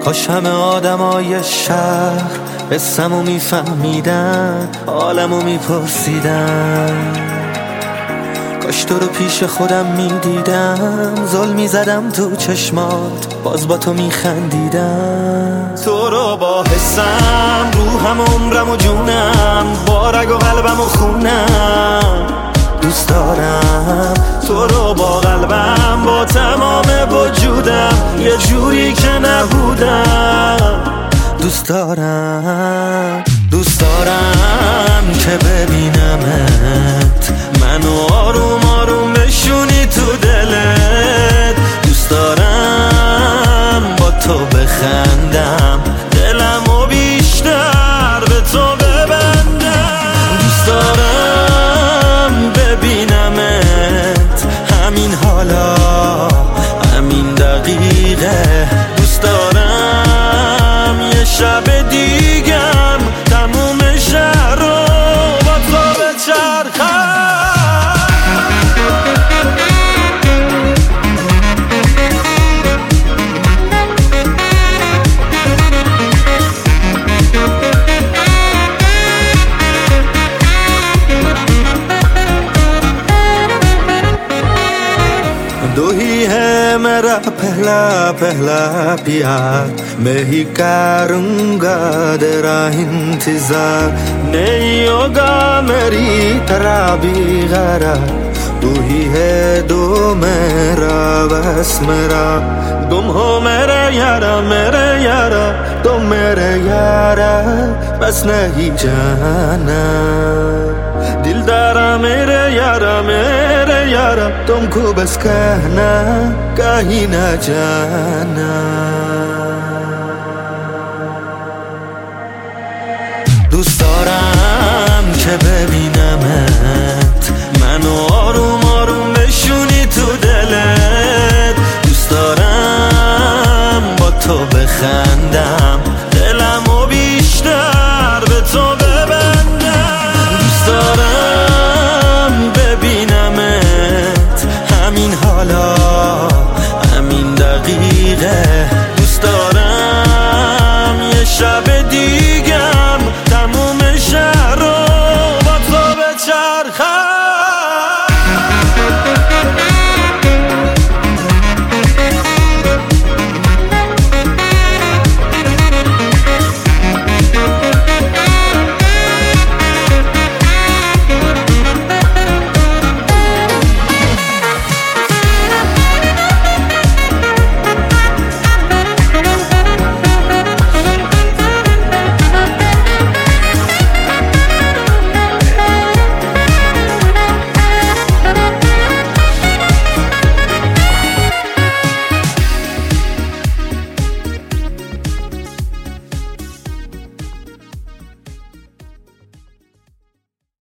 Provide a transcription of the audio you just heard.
کاش همه آدمای شهر قصه‌مو میفهمیدن، حالمو میپرسیدن. کاش تو رو پیش خودم میدیدم، زل میزدم تو چشمات، باز با تو میخندیدم. تو رو با حسم، روحم، عمرم و جونم، با رگ و قلبم و خونم دوست دارم. تو رو با قلبم، با تمام وجودم، یه جوری که نبودم دوست دارم. دوست دارم که ببینمت، منو آروم آروم بشونی تو دلت. دوست دارم با تو بخندم، دلمو بیشتر به تو ببندم. دوست دارم ببینمت همین حالا، همین دقیقه. دوست دارم یه شب دیگم تموم شهر رو با تو بچرخم. दो ही है मेरा पहला पहला प्यार, मैं ही करूँगा तेरा इंतजार। नहीं होगा मेरी तरह भी गरार, तू ही है दो मेरा बस मेरा। तुम हो मेरे यारा तुम मेरे यारा, बस नहीं जाना दिलदारा मेरे यारा तुमको बस कहना, कहीं ना जाना। دوست دارم که ببینمت، منو آروم آروم بشونی